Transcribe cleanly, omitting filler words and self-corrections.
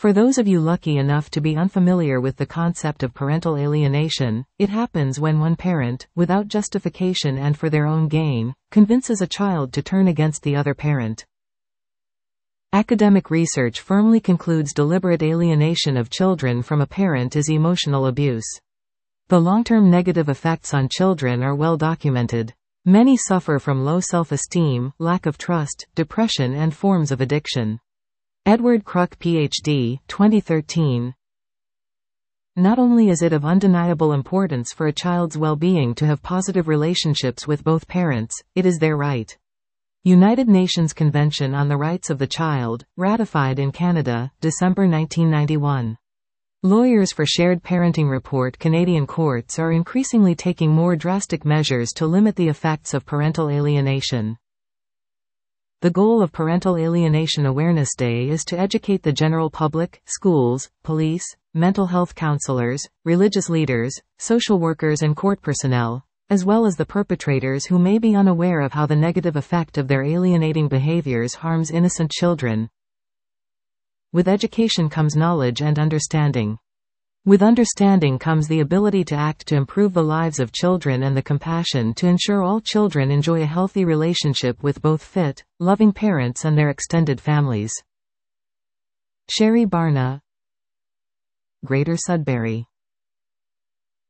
For those of you lucky enough to be unfamiliar with the concept of parental alienation, it happens when one parent, without justification and for their own gain, convinces a child to turn against the other parent. Academic research firmly concludes deliberate alienation of children from a parent is emotional abuse. The long-term negative effects on children are well documented. Many suffer from low self-esteem, lack of trust, depression and forms of addiction. Edward Kruk Ph.D., 2013. Not only is it of undeniable importance for a child's well-being to have positive relationships with both parents, it is their right. United Nations Convention on the Rights of the Child, ratified in Canada, December 1991. Lawyers for Shared Parenting report Canadian courts are increasingly taking more drastic measures to limit the effects of parental alienation. The goal of Parental Alienation Awareness Day is to educate the general public, schools, police, mental health counselors, religious leaders, social workers and court personnel, as well as the perpetrators who may be unaware of how the negative effect of their alienating behaviors harms innocent children. With education comes knowledge and understanding. With understanding comes the ability to act to improve the lives of children and the compassion to ensure all children enjoy a healthy relationship with both fit, loving parents and their extended families. Sherry Barna, Greater Sudbury.